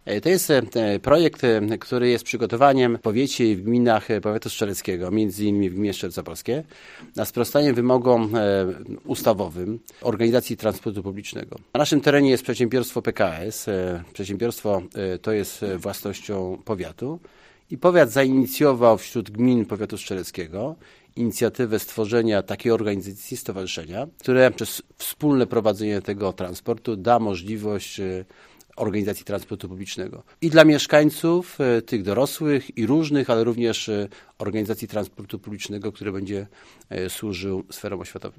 To jest projekt, który jest przygotowaniem w powiecie i w gminach powiatu strzeleckiego, między innymi w gminie Strzelce Opolskie, na sprostanie wymogom ustawowym organizacji transportu publicznego. Na naszym terenie jest przedsiębiorstwo PKS. Przedsiębiorstwo to jest własnością powiatu i powiat zainicjował wśród gmin powiatu strzeleckiego inicjatywę stworzenia takiej organizacji, stowarzyszenia, które przez wspólne prowadzenie tego transportu da możliwość organizacji transportu publicznego. I dla mieszkańców, tych dorosłych i różnych, ale również organizacji transportu publicznego, który będzie służył sferom oświatowym.